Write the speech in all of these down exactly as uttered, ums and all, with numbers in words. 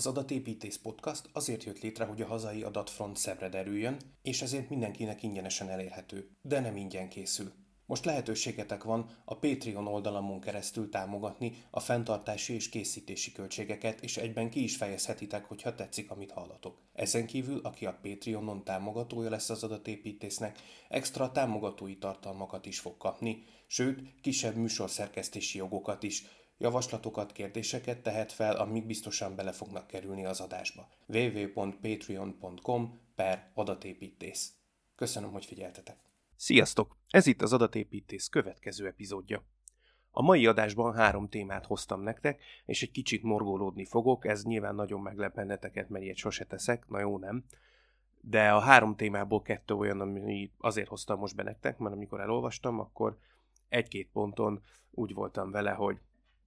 Az Adatépítész Podcast azért jött létre, hogy a hazai adatfront szebbre derüljön, és ezért mindenkinek ingyenesen elérhető, de nem ingyen készül. Most lehetőségetek van a Patreon oldalamon keresztül támogatni a fenntartási és készítési költségeket, és egyben ki is fejezhetitek, hogyha tetszik, amit hallatok. Ezen kívül, aki a Patreonon támogatója lesz az adatépítésznek, extra támogatói tartalmakat is fog kapni, sőt, kisebb műsorszerkesztési jogokat is. Javaslatokat, kérdéseket tehet fel, amik biztosan bele fognak kerülni az adásba. double-u double-u double-u pont patreon pont com per adatépítész. Köszönöm, hogy figyeltetek! Sziasztok! Ez itt az Adatépítész következő epizódja. A mai adásban három témát hoztam nektek, és egy kicsit morgolódni fogok, ez nyilván nagyon meglep benneteket, mert ilyet sose teszek, na jó nem. De a három témából kettő olyan, ami azért hoztam most be nektek, mert amikor elolvastam, akkor egy-két ponton úgy voltam vele, hogy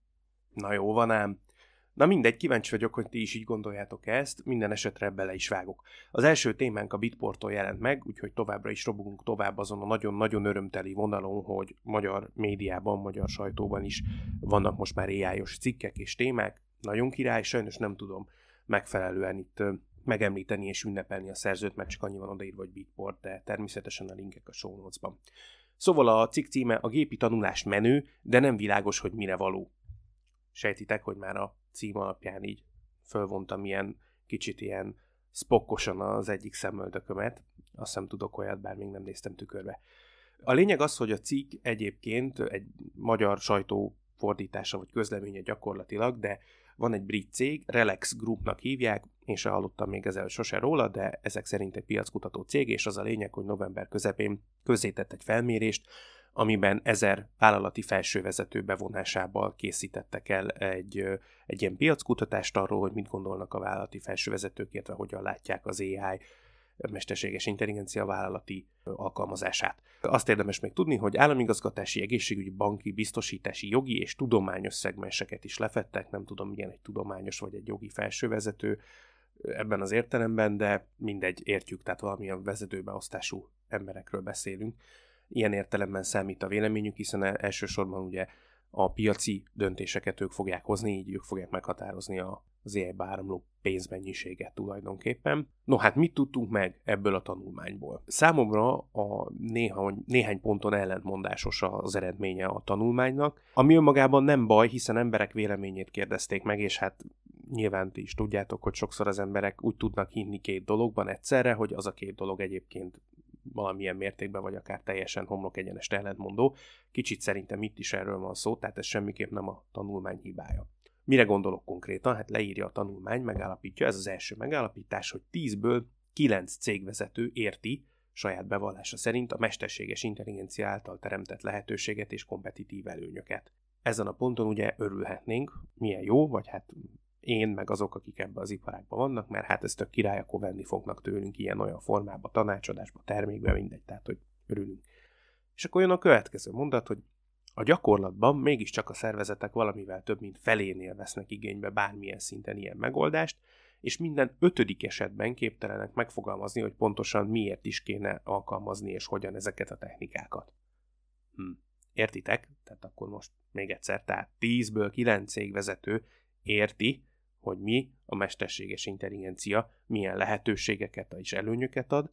na jó van ám. Na mindegy, kíváncsi vagyok, hogy ti is így gondoljátok ezt, minden esetre bele is vágok. Az első témánk a Bitporton jelent meg, úgyhogy továbbra is robogunk tovább azon a nagyon-nagyon örömteli vonalon, hogy magyar médiában, magyar sajtóban is vannak most már á i-os cikkek és témák. Nagyon király, sajnos nem tudom megfelelően itt megemlíteni és ünnepelni a szerzőt, mert csak annyi van odaírva, hogy Bitport, de természetesen a linkek a show notes-ban. Szóval a cikk címe a gépi tanulás menő, de nem világos, hogy mire való. Sejtitek, hogy már a cím alapján így fölvontam ilyen kicsit ilyen spokkosan az egyik szemöldökömet. Azt hiszem tudok olyat, bár még nem néztem tükörbe. A lényeg az, hogy a cikk egyébként egy magyar sajtó fordítása vagy közleménye gyakorlatilag, de van egy brit cég, Relax Groupnak hívják, én se hallottam még ezzel sose róla, de ezek szerint egy piackutató cég, és az a lényeg, hogy november közepén közzétett egy felmérést, amiben ezer vállalati felsővezető bevonásával készítettek el egy, egy ilyen piackutatást arról, hogy mit gondolnak a vállalati felsővezetők, illetve hogyan látják az á i, mesterséges intelligencia vállalati alkalmazását. Azt érdemes még tudni, hogy államigazgatási, egészségügyi, banki, biztosítási, jogi és tudományos szegmenseket is lefedtek, nem tudom, milyen egy tudományos vagy egy jogi felsővezető ebben az értelemben, de mindegy, értjük, tehát valamilyen vezetőbeosztású emberekről beszélünk. Ilyen értelemben számít a véleményük, hiszen elsősorban ugye a piaci döntéseket ők fogják hozni, így ők fogják meghatározni az á i-ba áramló pénzmennyiséget tulajdonképpen. No hát mit tudtunk meg ebből a tanulmányból? Számomra a néha, néhány ponton ellentmondásos az eredménye a tanulmánynak, ami önmagában nem baj, hiszen emberek véleményét kérdezték meg, és hát nyilván ti is tudjátok, hogy sokszor az emberek úgy tudnak hinni két dologban egyszerre, hogy az a két dolog egyébként valamilyen mértékben, vagy akár teljesen homlok egyenest ellentmondó. Kicsit szerintem itt is erről van szó, tehát ez semmiképp nem a tanulmány hibája. Mire gondolok konkrétan? Hát leírja a tanulmány, megállapítja, ez az első megállapítás, hogy tízből kilenc cégvezető érti, saját bevallása szerint a mesterséges intelligencia által teremtett lehetőséget és kompetitív előnyöket. Ezen a ponton ugye örülhetnénk, milyen jó, vagy hát én, meg azok, akik ebben az iparágban vannak, mert hát ez tök király, akkor venni fognak tőlünk ilyen-olyan formában, tanácsadásban, termékben, mindegy, tehát hogy örülünk. És akkor jön a következő mondat, hogy a gyakorlatban mégiscsak a szervezetek valamivel több mint felénél vesznek igénybe bármilyen szinten ilyen megoldást, és minden ötödik esetben képtelenek megfogalmazni, hogy pontosan miért is kéne alkalmazni, és hogyan ezeket a technikákat. Hm. Értitek? Tehát akkor most még egyszer, tehát tízből kilenc cégvezető érti, hogy mi a mesterséges intelligencia, milyen lehetőségeket és előnyöket ad,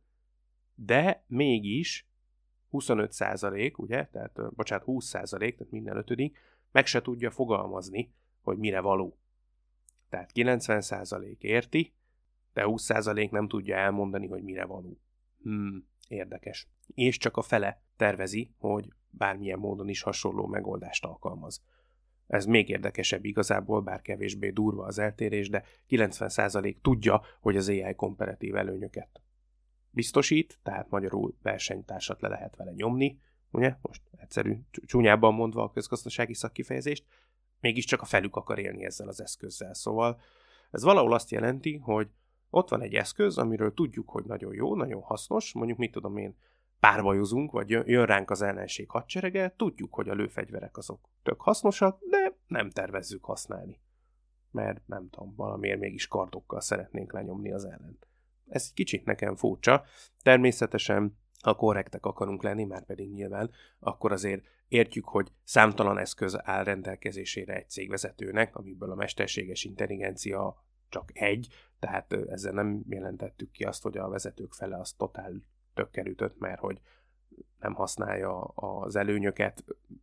de mégis huszonöt százalék, ugye, tehát, bocsánat, húsz százalék, tehát minden ötödik, meg se tudja fogalmazni, hogy mire való. Tehát kilencven százalék érti, de húsz százalék nem tudja elmondani, hogy mire való. Hmm, érdekes. És csak a fele tervezi, hogy bármilyen módon is hasonló megoldást alkalmaz. Ez még érdekesebb igazából, bár kevésbé durva az eltérés, de kilencven százalék tudja, hogy az á i komparatív előnyöket biztosít, tehát magyarul versenytársat le lehet vele nyomni, ugye? Most egyszerű, csúnyában mondva a közgazdasági szakkifejezést, mégiscsak a felük akar élni ezzel az eszközzel. Szóval ez valahol azt jelenti, hogy ott van egy eszköz, amiről tudjuk, hogy nagyon jó, nagyon hasznos, mondjuk mit tudom én, párbajozunk, vagy jön ránk az ellenség hadserege, tudjuk, hogy a lőfegyverek azok tök hasznosak, de nem tervezzük használni. Mert nem tudom, valamiért mégis kardokkal szeretnénk lenyomni az ellent. Ez kicsit nekem furcsa. Természetesen, ha korrektek akarunk lenni, már pedig nyilván, akkor azért értjük, hogy számtalan eszköz áll rendelkezésére egy cégvezetőnek, amiből a mesterséges intelligencia csak egy, tehát ezzel nem jelentettük ki azt, hogy a vezetők fele az totál tökkel ütött, mert hogy nem használja az előnyöket,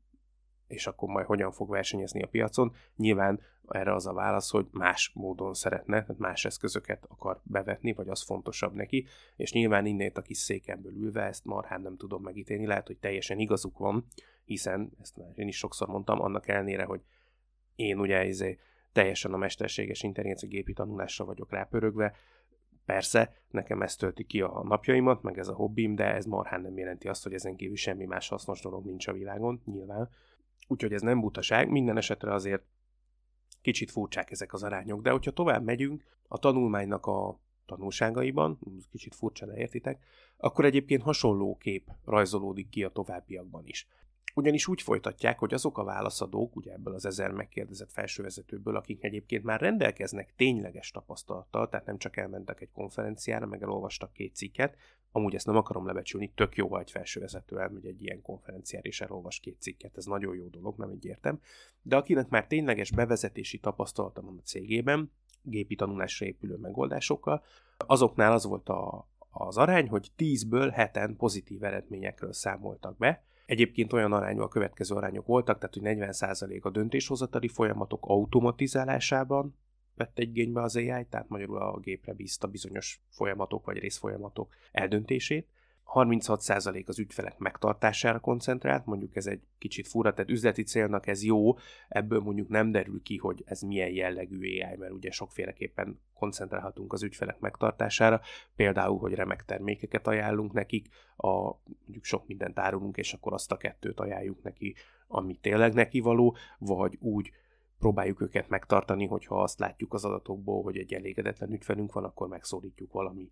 és akkor majd hogyan fog versenyezni a piacon. Nyilván erre az a válasz, hogy más módon szeretne, tehát más eszközöket akar bevetni, vagy az fontosabb neki, és nyilván innét a kis székemből ülve ezt marhán nem tudom megítélni, lehet, hogy teljesen igazuk van, hiszen, ezt már én is sokszor mondtam, annak ellenére, hogy én ugye ezért teljesen a mesterséges intelligencia gépi tanulásra vagyok rápörögve, persze, nekem ez tölti ki a napjaimat, meg ez a hobbim, de ez marhán nem jelenti azt, hogy ezen kívül semmi más hasznos dolog nincs a világon, nyilván. Úgyhogy ez nem butaság, minden esetre azért kicsit furcsák ezek az arányok, de hogyha tovább megyünk a tanulmánynak a tanulságaiban, kicsit furcsa, de értitek, akkor egyébként hasonló kép rajzolódik ki a továbbiakban is. Ugyanis úgy folytatják, hogy azok a válaszadók, ugye ebből az ezer megkérdezett felsővezetőből, akik egyébként már rendelkeznek tényleges tapasztalattal, tehát nem csak elmentek egy konferenciára, meg elolvastak két cikket, amúgy ezt nem akarom lebecsülni, tök jó, ha egy felsővezető elmegy egy ilyen konferenciára és elolvas két cikket, ez nagyon jó dolog, nem így értem, de akinek már tényleges bevezetési tapasztalata van a cégében, gépi tanulásra épülő megoldásokkal, azoknál az volt a, az arány, hogy tízből heten pozitív eredményekről számoltak be. Egyébként olyan arányú a következő arányok voltak, tehát hogy negyven százalék a döntéshozatali folyamatok automatizálásában vett egy igénybe az á i, tehát magyarul a gépre bízta bizonyos folyamatok vagy részfolyamatok eldöntését. harminchat százalék az ügyfelek megtartására koncentrált, mondjuk ez egy kicsit fura, tehát üzleti célnak ez jó, ebből mondjuk nem derül ki, hogy ez milyen jellegű á i, mert ugye sokféleképpen koncentrálhatunk az ügyfelek megtartására, például, hogy remek termékeket ajánlunk nekik, a, mondjuk sok mindent árulunk, és akkor azt a kettőt ajánljuk neki, ami tényleg neki való, vagy úgy próbáljuk őket megtartani, hogyha azt látjuk az adatokból, hogy egy elégedetlen ügyfelünk van, akkor megszólítjuk valami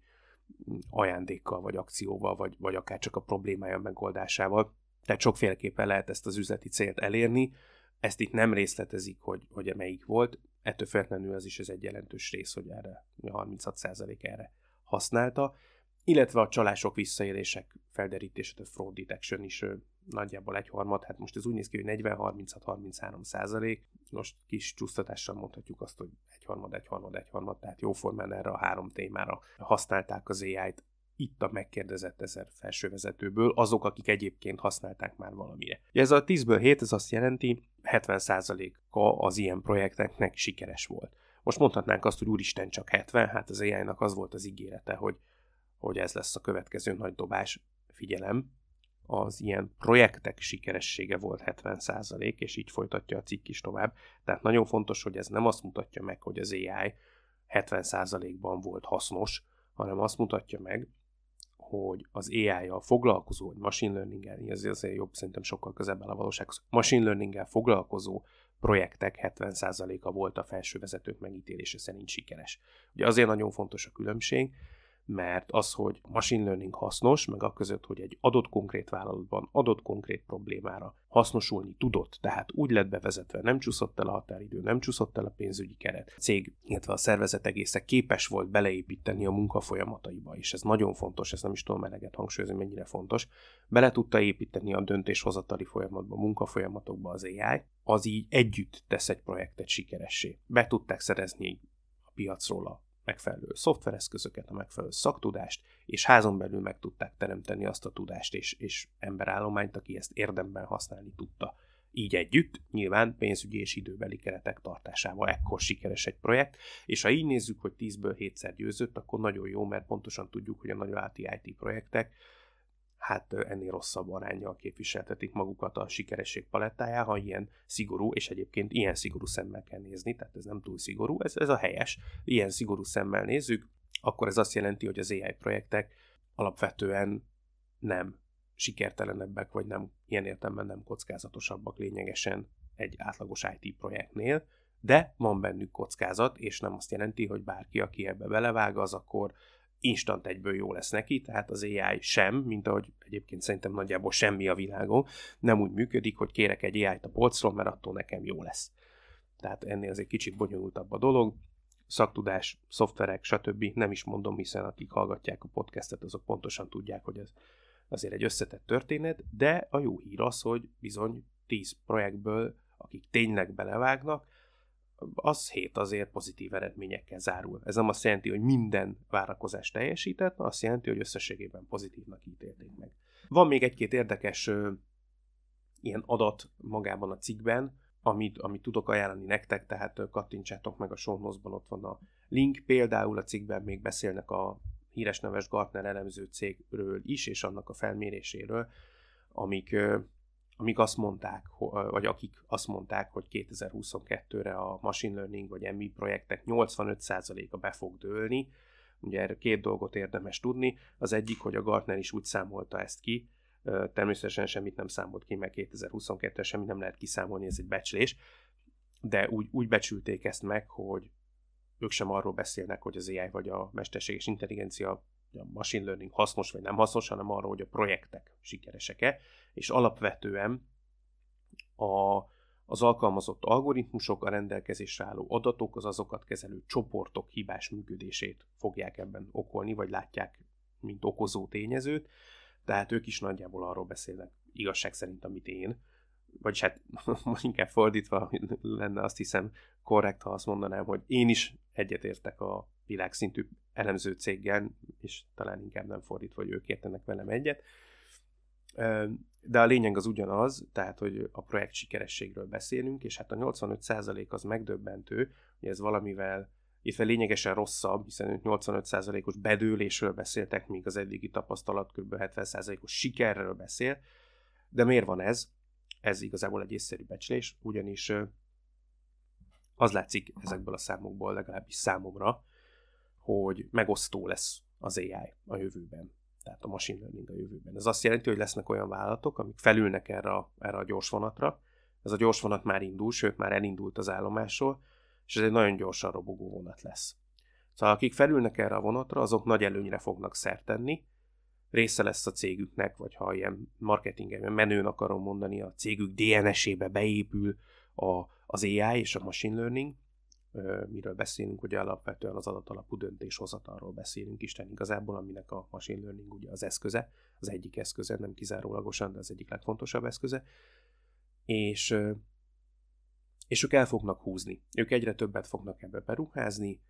ajándékkal, vagy akcióval, vagy, vagy akár csak a problémája megoldásával. Tehát sokféleképpen lehet ezt az üzleti célt elérni. Ezt itt nem részletezik, hogy, hogy melyik volt. Ettől függetlenül az is ez egy jelentős rész, hogy erre a harminchat százalék erre használta. Illetve a csalások, visszaélések felderítése, tehát fraud detection is nagyjából egyharmad. Hát most ez úgy néz ki, hogy negyven harminchat harminchárom százalék. Most kis csúsztatással mondhatjuk azt, hogy egyharmad, egyharmad, egyharmad, tehát jóformán erre a három témára használták az á i-t itt a megkérdezett ezer felsővezetőből, azok, akik egyébként használták már valamire. Ez a tízből hét, ez azt jelenti, hetven százaléka az ilyen projekteknek sikeres volt. Most mondhatnánk azt, hogy úristen csak hetven, hát az á i-nak az volt az ígérete, hogy, hogy ez lesz a következő nagy dobás, figyelem, az ilyen projektek sikeressége volt hetven százalék, és így folytatja a cikk is tovább. Tehát nagyon fontos, hogy ez nem azt mutatja meg, hogy az á i hetven százalékban volt hasznos, hanem azt mutatja meg, hogy az á i-jal foglalkozó, vagy machine learning-el, ez azért jobb, szerintem sokkal közelebb áll a valósághoz, machine learning-el foglalkozó projektek hetven százaléka volt a felsővezetők megítélése szerint sikeres. Ugye azért nagyon fontos a különbség, mert az, hogy machine learning hasznos, meg a között, hogy egy adott konkrét vállalatban, adott konkrét problémára hasznosulni tudott, tehát úgy lett bevezetve, nem csúszott el a határidő, nem csúszott el a pénzügyi keret. A cég, illetve a szervezet egésze képes volt beleépíteni a munkafolyamataiba, és ez nagyon fontos, ezt nem is tudom eleget hangsúlyozni, mennyire fontos. Bele tudta építeni a döntéshozatali folyamatba, a munkafolyamatokba az á i, az így együtt tesz egy projektet sikeressé. Be tudták szerezni a piacról a megfelelő szoftvereszközöket, a megfelelő szaktudást, és házon belül meg tudták teremteni azt a tudást és, és emberállományt, aki ezt érdemben használni tudta. Így együtt, nyilván pénzügyi és időbeli keretek tartásával ekkor sikeres egy projekt, és ha így nézzük, hogy tízből hétszer győzött, akkor nagyon jó, mert pontosan tudjuk, hogy a nagy i té projektek hát ennél rosszabb aránnyal képviseltetik magukat a sikeresség palettáján, ha ilyen szigorú, és egyébként ilyen szigorú szemmel kell nézni, tehát ez nem túl szigorú, ez, ez a helyes, ilyen szigorú szemmel nézzük, akkor ez azt jelenti, hogy az á i projektek alapvetően nem sikertelenebbek, vagy nem ilyen értelemben nem kockázatosabbak lényegesen egy átlagos i té projektnél, de van bennük kockázat, és nem azt jelenti, hogy bárki, aki ebbe belevág, az akkor instant egyből jó lesz neki, tehát az á i sem, mint ahogy egyébként szerintem nagyjából semmi a világon, nem úgy működik, hogy kérek egy á i-t a polcról, mert attól nekem jó lesz. Tehát ennél azért kicsit bonyolultabb a dolog, szaktudás, szoftverek, stb. Nem is mondom, hiszen akik hallgatják a podcastet, azok pontosan tudják, hogy ez azért egy összetett történet, de a jó hír az, hogy bizony tíz projektből, akik tényleg belevágnak, az hét azért pozitív eredményekkel zárul. Ez nem azt jelenti, hogy minden várakozást teljesített, azt jelenti, hogy összességében pozitívnak ítélték meg. Van még egy-két érdekes ö, ilyen adat magában a cikkben, amit, amit tudok ajánlani nektek, tehát kattintsátok meg a show notes-ban, ott van a link. Például a cikkben még beszélnek a híres neves Gartner elemző cégről is, és annak a felméréséről, amik, amik azt mondták, vagy akik azt mondták, hogy kétezer-huszonkettőre a machine learning vagy em i projektek nyolcvanöt százaléka be fog dőlni. Ugye erre két dolgot érdemes tudni. Az egyik, hogy a Gartner is úgy számolta ezt ki, természetesen semmit nem számolt ki, mert kétezer-huszonkettőre semmit nem lehet kiszámolni, ez egy becslés, de úgy, úgy becsülték ezt meg, hogy ők sem arról beszélnek, hogy az á i vagy a mesterséges intelligencia, a machine learning hasznos vagy nem hasznos, hanem arról, hogy a projektek sikeresek-e, és alapvetően a, az alkalmazott algoritmusok, a rendelkezésre álló adatok, az azokat kezelő csoportok hibás működését fogják ebben okolni, vagy látják, mint okozó tényezőt. Tehát ők is nagyjából arról beszélnek, igazság szerint, amit én, vagyis hát inkább fordítva lenne, azt hiszem korrekt, ha azt mondanám, hogy én is egyetértek a világszintű elemző céggel, és talán inkább nem fordítva, hogy ők értenek velem egyet. De a lényeg az ugyanaz, tehát, hogy a projekt sikerességről beszélünk, és hát a nyolcvanöt százalék az megdöbbentő, hogy ez valamivel, illetve lényegesen rosszabb, hiszen nyolcvanöt százalékos bedőlésről beszéltek, míg az eddigi tapasztalat kb. hetven százalékos sikerről beszél. De miért van ez? Ez igazából egy észszerű becslés, ugyanis az látszik ezekből a számokból, legalábbis számomra, hogy megosztó lesz az á i a jövőben, tehát a machine learning a jövőben. Ez azt jelenti, hogy lesznek olyan vállalatok, amik felülnek erre a, erre a gyorsvonatra. Ez a gyorsvonat már indul, sőt már elindult az állomásról, és ez egy nagyon gyorsan robogó vonat lesz. Szóval akik felülnek erre a vonatra, azok nagy előnyre fognak szert tenni, része lesz a cégüknek, vagy ha ilyen marketingben menőn akarom mondani, a cégük dé en es-ébe beépül a, az á i és a machine learning, miről beszélünk, ugye alapvetően az adatalapú döntéshozatalról beszélünk Isten igazából, aminek a machine learning ugye az eszköze, az egyik eszköze, nem kizárólagosan, de az egyik legfontosabb eszköze, és, és ők el fognak húzni. Ők egyre többet fognak ebbe beruházni,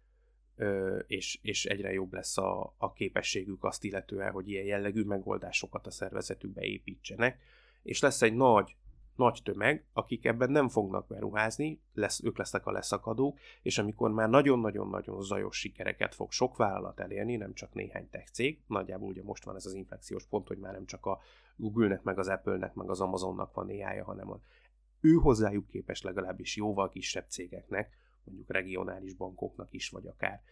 és, és egyre jobb lesz a, a képességük azt illetően, hogy ilyen jellegű megoldásokat a szervezetükbe építsenek, és lesz egy nagy, nagy tömeg, akik ebben nem fognak beruházni, lesz, ők lesznek a leszakadók, és amikor már nagyon-nagyon-nagyon zajos sikereket fog sok vállalat elérni, nem csak néhány tech cég, nagyjából ugye most van ez az inflexiós pont, hogy már nem csak a Google-nek, meg az Apple-nek, meg az Amazonnak van á i-ja, hanem a ő hozzájuk képes legalábbis jóval kisebb cégeknek, mondjuk regionális bankoknak is, vagy akár,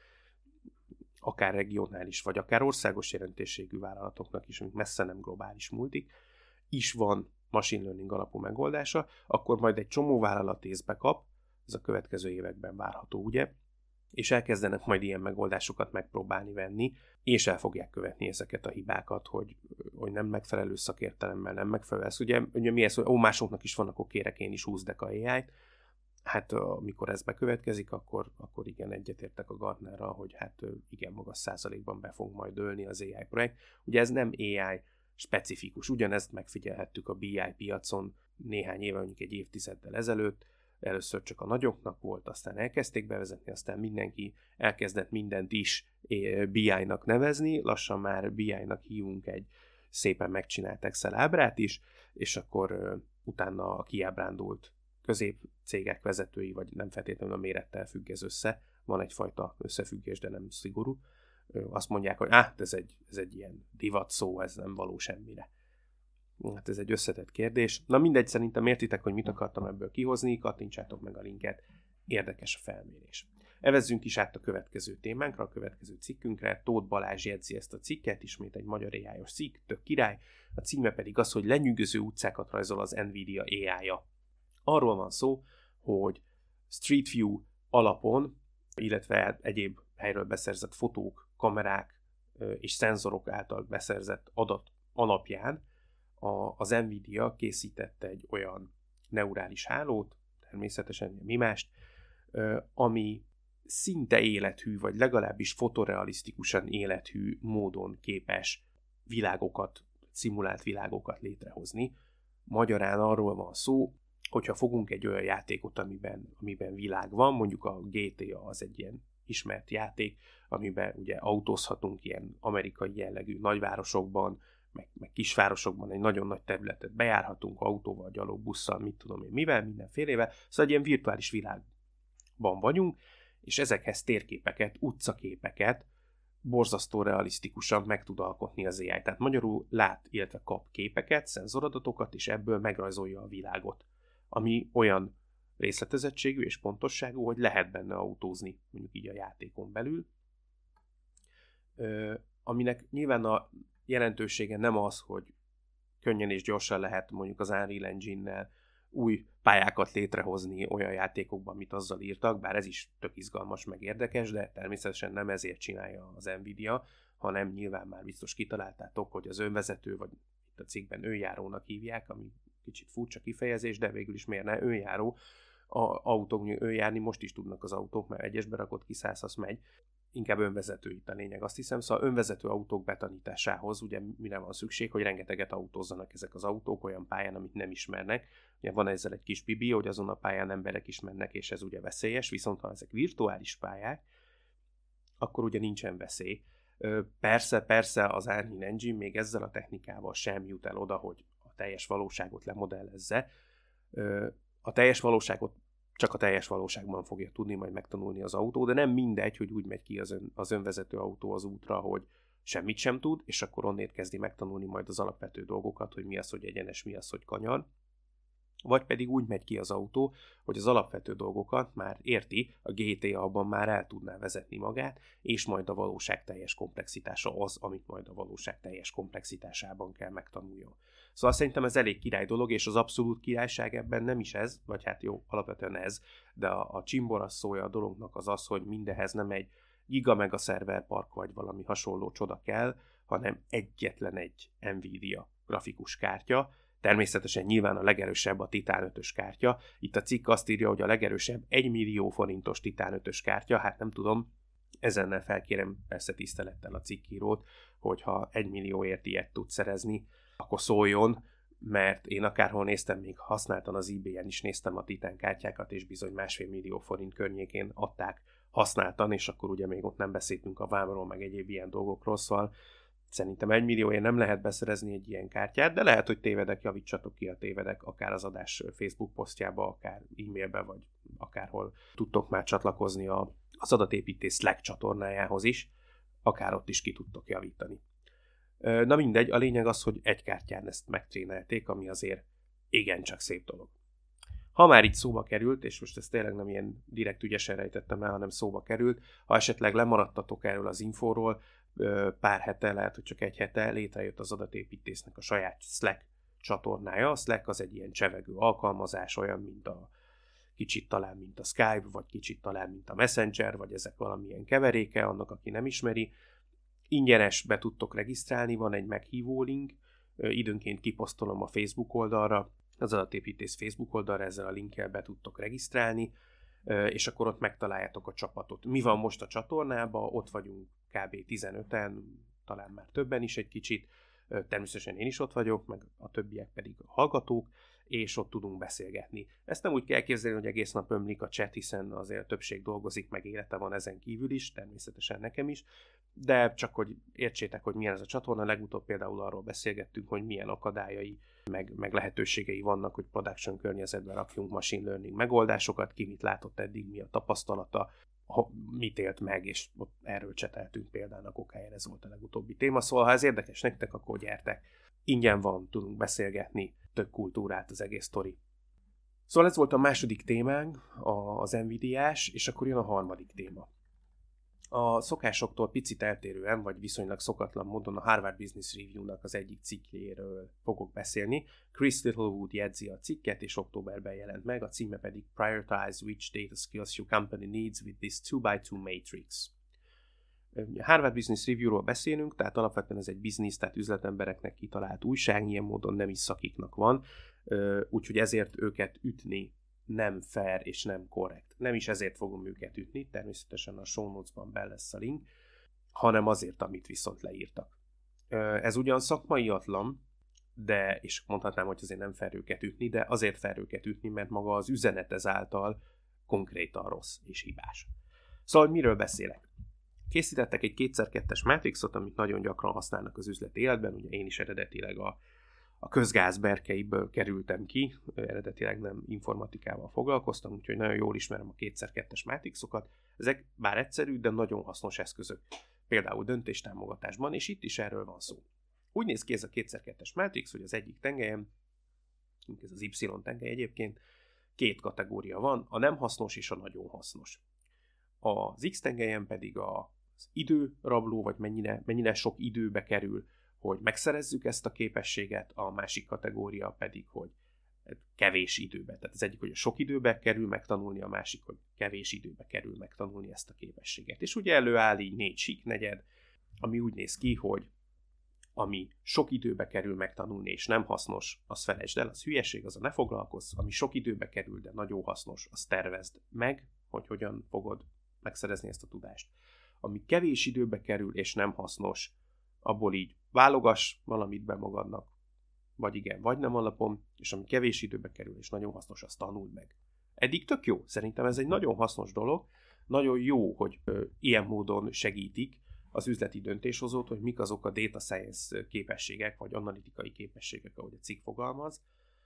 akár regionális, vagy akár országos jelentőségű vállalatoknak is, amik messze nem globális multik, is van machine learning alapú megoldása, akkor majd egy csomó vállalat észbe kap, ez a következő években várható, ugye, és elkezdenek majd ilyen megoldásokat megpróbálni venni, és el fogják követni ezeket a hibákat, hogy, hogy nem megfelelő szakértelemmel, nem megfelelő. Ez ugye, ugye mi ez, hogy ó, másoknak is van, akkor kérek én is húzdek a á i-t. Hát amikor ez bekövetkezik, akkor, akkor igen, egyetértek a Gartnerral, hogy hát igen, magas százalékban be fog majd dőlni az á i projekt. Ugye ez nem á i specifikus, ugyanezt megfigyelhettük a bé i piacon néhány éve, mondjuk egy évtizeddel ezelőtt, először csak a nagyoknak volt, aztán elkezdték bevezetni, aztán mindenki elkezdett mindent is bé i-nak nevezni, lassan már bé i-nak hívunk egy szépen megcsinált Excel ábrát is, és akkor uh, utána a kiábrándult középcégek vezetői, vagy nem feltétlenül a mérettel függ ez össze, van egyfajta összefüggés, de nem szigorú, uh, azt mondják, hogy ah, ez egy, ez egy ilyen divat szó, ez nem való semmire. Hát ez egy összetett kérdés. Na mindegy, szerintem értitek, hogy mit akartam ebből kihozni, kattintsátok meg a linket, érdekes a felmérés. Evezzünk is át a következő témánkra, a következő cikkünkre. Tóth Balázs jegyzi ezt a cikket, ismét egy magyar á i-os cikk, tök király. A címe pedig az, hogy lenyűgöző utcákat rajzol az Nvidia á i-ja. Arról van szó, hogy Street View alapon, illetve egyéb helyről beszerzett fotók, kamerák és szenzorok által beszerzett adat alapján a, az Nvidia készítette egy olyan neurális hálót, természetesen mi mást, ami szinte élethű, vagy legalábbis fotorealisztikusan élethű módon képes világokat, szimulált világokat létrehozni. Magyarán arról van szó, hogyha fogunk egy olyan játékot, amiben, amiben világ van, mondjuk a gé té á az egy ilyen ismert játék, amiben ugye autózhatunk ilyen amerikai jellegű nagyvárosokban, meg, meg kisvárosokban egy nagyon nagy területet bejárhatunk autóval, gyalogbusszal, mit tudom én mivel, mindenfélével, szóval egy ilyen virtuális világban vagyunk, és ezekhez térképeket, utcaképeket borzasztó realisztikusan meg tud alkotni az á i. Tehát magyarul lát, illetve kap képeket, szenzoradatokat, és ebből megrajzolja a világot, ami olyan részletezettségű és pontosságú, hogy lehet benne autózni, mondjuk így a játékon belül. Ö, aminek nyilván a jelentősége nem az, hogy könnyen és gyorsan lehet mondjuk az Unreal Engine-nel új pályákat létrehozni olyan játékokban, amit azzal írtak, bár ez is tök izgalmas, meg érdekes, de természetesen nem ezért csinálja az Nvidia, hanem nyilván már biztos kitaláltátok, hogy az önvezető, vagy itt a cikkben önjárónak hívják, ami kicsit furcsa kifejezés, de végül is miért ne önjáró, a autók önjárni most is tudnak az autók, mert egyesbe rakott kiszállsz, az megy. Inkább önvezető itt a lényeg, azt hiszem. Szóval önvezető autók betanításához ugye mire van szükség, hogy rengeteget autózzanak ezek az autók olyan pályán, amit nem ismernek. Ugye van ezzel egy kis bibi, hogy azon a pályán emberek is mennek, és ez ugye veszélyes, viszont ha ezek virtuális pályák, akkor ugye nincsen veszély. Persze, persze az Unreal Engine még ezzel a technikával sem jut el oda, hogy a teljes valóságot lemodellezze. A teljes valóságot csak a teljes valóságban fogja tudni majd megtanulni az autó, de nem mindegy, hogy úgy megy ki az, ön, az önvezető autó az útra, hogy semmit sem tud, és akkor onnét kezdi megtanulni majd az alapvető dolgokat, hogy mi az, hogy egyenes, mi az, hogy kanyar. Vagy pedig úgy megy ki az autó, hogy az alapvető dolgokat már érti, a gé té á-ban már el tudná vezetni magát, és majd a valóság teljes komplexitása az, amit majd a valóság teljes komplexitásában kell megtanuljon. Szóval szerintem ez elég király dolog, és az abszolút királyság ebben nem is ez, vagy hát jó, alapvetően ez, de a, a csimborasz szója a dolognak az az, hogy mindehez nem egy giga mega szerverpark vagy valami hasonló csoda kell, hanem egyetlen egy Nvidia grafikus kártya. Természetesen nyilván a legerősebb a Titán ötös kártya. Itt a cikk azt írja, hogy a legerősebb egy millió forintos Titán ötös kártya. Hát nem tudom, ezennel felkérem persze tisztelettel a cikkírót, hogyha egy millióért ilyet tud szerezni, akkor szóljon, mert én akárhol néztem, még használtan az eBay-en is néztem a Titán kártyákat, és bizony másfél millió forint környékén adták használtan, és akkor ugye még ott nem beszéltünk a vámról, meg egyéb ilyen dolgokról, szóval szerintem egy millióért nem lehet beszerezni egy ilyen kártyát, de lehet, hogy tévedek, javítsatok ki a tévedek, akár az adás Facebook posztjába, akár e-mailbe, vagy akárhol tudtok már csatlakozni a, az adatépítés Slack csatornájához is, akár ott is ki tudtok javítani. Na mindegy, a lényeg az, hogy egy kártyán ezt megtrénelték, ami azért igencsak szép dolog. Ha már itt szóba került, és most ezt tényleg nem ilyen direkt ügyesen rejtettem el, hanem szóba került, ha esetleg lemaradtatok erről az infóról, pár hete, lehet, hogy csak egy hete létrejött az adatépítésznek a saját Slack csatornája. A Slack az egy ilyen csevegő alkalmazás, olyan, mint a kicsit talán, mint a Skype, vagy kicsit talán, mint a Messenger, vagy ezek valamilyen keveréke, annak, aki nem ismeri. Ingyenes, be tudtok regisztrálni, van egy meghívó link, időnként kiposztolom a Facebook oldalra, az adatépítész Facebook oldalra, ezzel a linkkel be tudtok regisztrálni, és akkor ott megtaláljátok a csapatot. Mi van most a csatornában? Ott vagyunk kb. tizenöten, talán már többen is egy kicsit, természetesen én is ott vagyok, meg a többiek pedig a hallgatók, és ott tudunk beszélgetni. Ezt nem úgy kell képzelni, hogy egész nap ömlik a chat, hiszen azért a többség dolgozik, meg élete van ezen kívül is, természetesen nekem is, de csak hogy értsétek, hogy milyen ez a csatorna. Legutóbb például arról beszélgettünk, hogy milyen akadályai, meg, meg lehetőségei vannak, hogy production környezetben rakjunk machine learning megoldásokat, ki mit látott eddig, mi a tapasztalata, mit élt meg, és ott erről cseteltünk példának okáért, ez volt a legutóbbi téma. Szóval ha ez érdekes nektek, akkor gyertek. Ingyen van, tudunk beszélgetni, tök kultúrát az egész sztori. Szóval ez volt a második témánk, az Nvidia-s, és akkor jön a harmadik téma. A szokásoktól picit eltérően, vagy viszonylag szokatlan módon a Harvard Business Review-nak az egyik cikkjéről fogok beszélni. Chris Littlewood jegyzi a cikket, és októberben jelent meg, a címe pedig Prioritize which data skills your company needs with this two by two matrix. A Harvard Business Review-ról beszélünk, tehát alapvetően ez egy business, tehát üzletembereknek kitalált újság, ilyen módon nem is szakiknak van, úgyhogy ezért őket ütni nem fair és nem korrekt. Nem is ezért fogom őket ütni, természetesen a show notes-ban benne lesz a link, hanem azért, amit viszont leírtak. Ez ugyan szakmaiatlan, de, és mondhatnám, hogy azért nem fel őket ütni, de azért fel őket ütni, mert maga az üzenet ezáltal konkrétan rossz és hibás. Szóval miről beszélek? Készítettek egy kétszer kettes mátrixot, amit nagyon gyakran használnak az üzleti életben, ugye én is eredetileg a, a közgáz berkeiből kerültem ki, eredetileg nem informatikával foglalkoztam, úgyhogy nagyon jól ismerem a kétszer kettes mátrixokat. Ezek bár egyszerű, de nagyon hasznos eszközök, például döntéstámogatásban, és itt is erről van szó. Úgy néz ki ez a kétszer kettes mátrix, hogy az egyik tengelyen, ez az Y tengely egyébként, két kategória van, a nem hasznos és a nagyon hasznos. Az X tengelyen pedig az időrabló, vagy mennyire, mennyire sok időbe kerül, hogy megszerezzük ezt a képességet, a másik kategória pedig, hogy kevés időbe. Tehát az egyik, hogy sok időbe kerül megtanulni, a másik, hogy kevés időbe kerül megtanulni ezt a képességet. És ugye előáll így négy síknegyed, ami úgy néz ki, hogy ami sok időbe kerül megtanulni, és nem hasznos, az felejtsd el, az hülyeség, az a ne foglalkozz, ami sok időbe kerül, de nagyon hasznos, az tervezd meg, hogy hogyan fogod megszerezni ezt a tudást. Ami kevés időbe kerül, és nem hasznos, abból így válogass valamit be magadnak, vagy igen, vagy nem alapon, és ami kevés időbe kerül, és nagyon hasznos, azt tanuld meg. Eddig tök jó, szerintem ez egy nagyon hasznos dolog, nagyon jó, hogy ö, ilyen módon segítik az üzleti döntéshozót, hogy mik azok a data science képességek, vagy analitikai képességek, ahogy a cikk fogalmaz,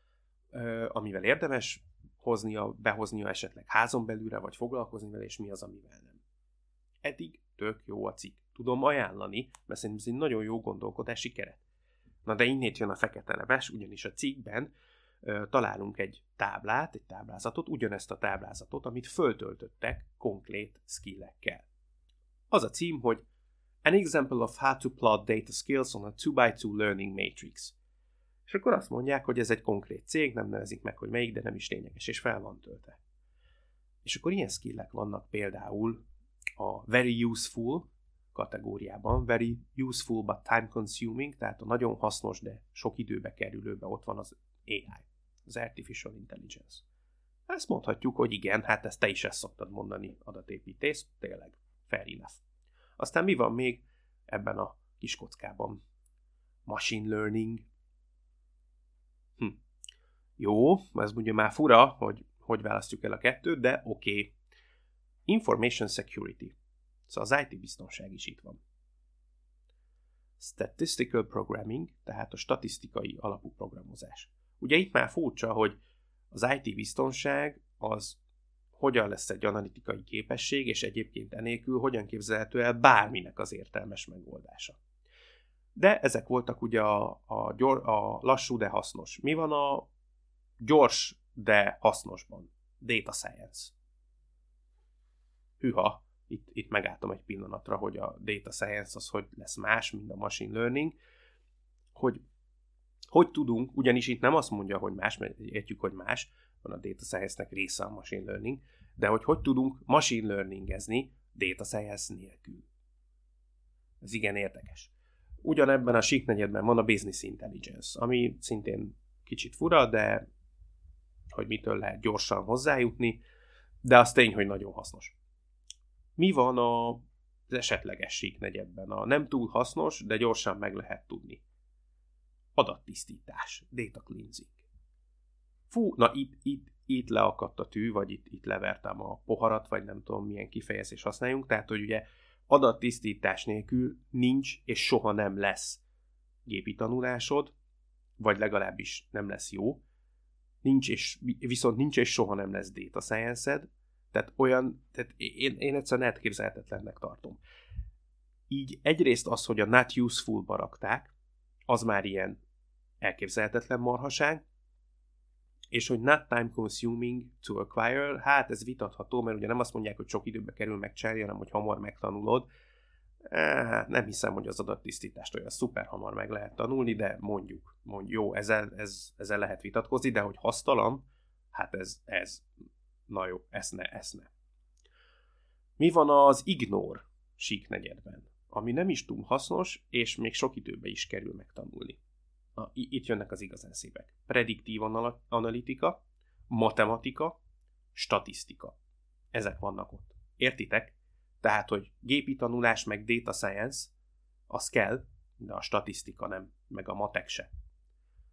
amivel érdemes hoznia, behoznia esetleg házon belülre, vagy foglalkozni vele, és mi az, amivel nem. Eddig tök jó a cikk. Tudom ajánlani, mert szerintem ez egy nagyon jó gondolkodási keret. Na de innét jön a fekete leves, ugyanis a cikkben uh, találunk egy táblát, egy táblázatot, ugyanezt a táblázatot, amit föltöltöttek konkrét skillekkel. Az a cím, hogy An example of how to plot data skills on a two by two learning matrix. És akkor azt mondják, hogy ez egy konkrét cég, nem nevezik meg, hogy melyik, de nem is lényeges, és fel van töltve. És akkor ilyen skillek vannak például a very useful kategóriában, very useful but time consuming, tehát a nagyon hasznos, de sok időbe kerülőbe ott van az á i, az Artificial Intelligence. Ezt mondhatjuk, hogy igen, hát ezt te is ezt szoktad mondani, adatépítész, tényleg, fair enough. Aztán mi van még ebben a kis kockában? Machine learning. Hm. Jó, ez ugye már fura, hogy hogy választjuk el a kettőt, de oké. Okay. Information security. Szóval az i té biztonság is itt van. Statistical programming, tehát a statisztikai alapú programozás. Ugye itt már furcsa, hogy az i té biztonság az hogyan lesz egy analitikai képesség, és egyébként enélkül hogyan képzelhető el bárminek az értelmes megoldása. De ezek voltak ugye a, a, gyor, a lassú, de hasznos. Mi van a gyors, de hasznosban? Data science. Hűha, itt, itt megálltam egy pillanatra, hogy a data science az hogy lesz más, mint a machine learning, hogy hogy tudunk, ugyanis itt nem azt mondja, hogy más, mert értjük, hogy más, van a data science-nek része a machine learning, de hogy hogy tudunk machine learningezni data science nélkül. Ez igen érdekes. Ugyanebben a síknegyedben van a business intelligence, ami szintén kicsit fura, de hogy mitől lehet gyorsan hozzájutni, de az tény, hogy nagyon hasznos. Mi van az esetleges síknegyedben? A nem túl hasznos, de gyorsan meg lehet tudni. Adattisztítás, data cleansing. Fú, na itt, itt, itt leakadt a tű, vagy itt, itt levertem a poharat, vagy nem tudom milyen kifejezést használjunk, tehát hogy ugye adattisztítás nélkül nincs és soha nem lesz gépi tanulásod, vagy legalábbis nem lesz jó, nincs és, viszont nincs és soha nem lesz data science-ed, tehát olyan, tehát én, én egyszerűen elképzelhetetlennek tartom. Így egyrészt az, hogy a not useful-ba rakták, az már ilyen elképzelhetetlen marhaság, és hogy not time consuming to acquire, hát ez vitatható, mert ugye nem azt mondják, hogy sok időbe kerül megcsinálni, hanem hogy hamar megtanulod. Hát nem hiszem, hogy az adattisztítást olyan szuper hamar meg lehet tanulni, de mondjuk, mondjuk jó, ezzel, ez, ezzel lehet vitatkozni, de hogy hasztalan, hát ez, ez, na jó, ezt ne, ezt ne. Mi van az ignore síknegyedben, ami nem is túl hasznos, és még sok időbe is kerül megtanulni. Na, itt jönnek az igazán szépek. Prediktív analitika, matematika, statisztika. Ezek vannak ott. Értitek? Tehát, hogy gépi tanulás meg data science, az kell, de a statisztika nem, meg a matek se.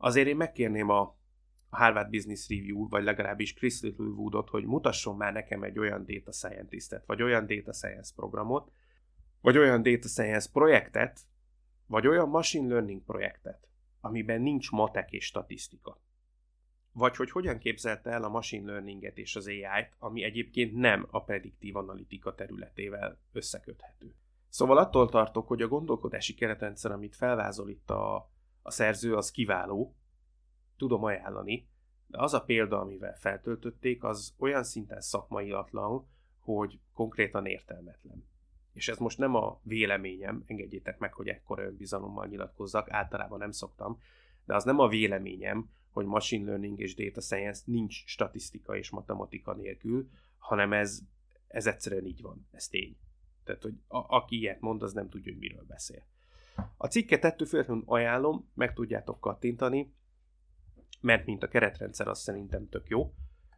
Azért én megkérném a, a Harvard Business Review, vagy legalábbis Chris Littlewoodot, hogy mutasson már nekem egy olyan data scientistet, vagy olyan data science programot, vagy olyan data science projektet, vagy olyan machine learning projektet, amiben nincs matek és statisztika. Vagy hogy hogyan képzelte el a machine learninget és az á í-t, ami egyébként nem a prediktív analitika területével összeköthető. Szóval attól tartok, hogy a gondolkodási keretrendszer, amit felvázol itt a, a szerző, az kiváló, tudom ajánlani, de az a példa, amivel feltöltötték, az olyan szinten szakmaiatlan, hogy konkrétan értelmetlen. És ez most nem a véleményem, engedjétek meg, hogy ekkora önbizalommal nyilatkozzak, általában nem szoktam, de az nem a véleményem, hogy machine learning és data science nincs statisztika és matematika nélkül, hanem ez, ez egyszerűen így van, ez tény. Tehát, hogy a, aki ilyet mond, az nem tudja, hogy miről beszél. A cikket ettől függetlenül ajánlom, meg tudjátok kattintani, mert mint a keretrendszer, az szerintem tök jó.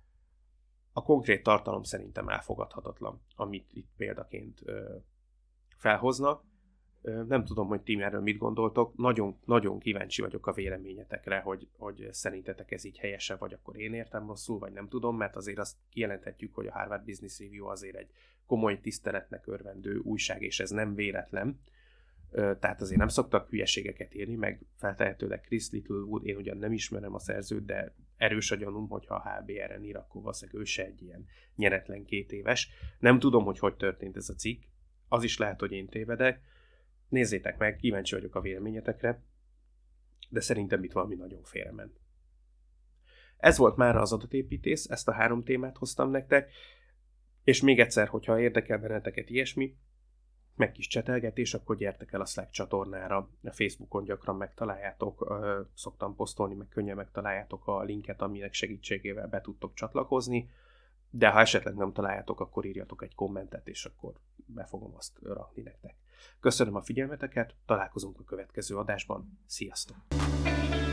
A konkrét tartalom szerintem elfogadhatatlan, amit itt példaként ö, felhoznak. Ö, nem tudom, hogy ti erről mit gondoltok. Nagyon, nagyon kíváncsi vagyok a véleményetekre, hogy, hogy szerintetek ez így helyesen, vagy akkor én értem rosszul, vagy nem tudom, mert azért azt kijelenthetjük, hogy a Harvard Business Review azért egy komoly tiszteletnek örvendő újság, és ez nem véletlen. Tehát azért nem szoktak hülyeségeket írni, meg feltehetőleg Chris Littlewood, én ugyan nem ismerem a szerzőt, de erős a gyanúm, hogyha a há bé er-en ír, akkor valószínűleg ő se egy ilyen nyeretlen két éves. Nem tudom, hogy hogy történt ez a cikk, az is lehet, hogy én tévedek. Nézzétek meg, kíváncsi vagyok a véleményetekre, de szerintem itt valami nagyon félrement. Ez volt már az adatépítész, ezt a három témát hoztam nektek, és még egyszer, hogyha érdekel benneteket ilyesmi, meg kis csetelgetés, akkor gyertek el a Slack csatornára, a Facebookon gyakran megtaláljátok, szoktam posztolni, meg könnyen megtaláljátok a linket, aminek segítségével be tudtok csatlakozni, de ha esetleg nem találjátok, akkor írjatok egy kommentet, és akkor be fogom azt rakni nektek. Köszönöm a figyelmeteket, találkozunk a következő adásban, sziasztok!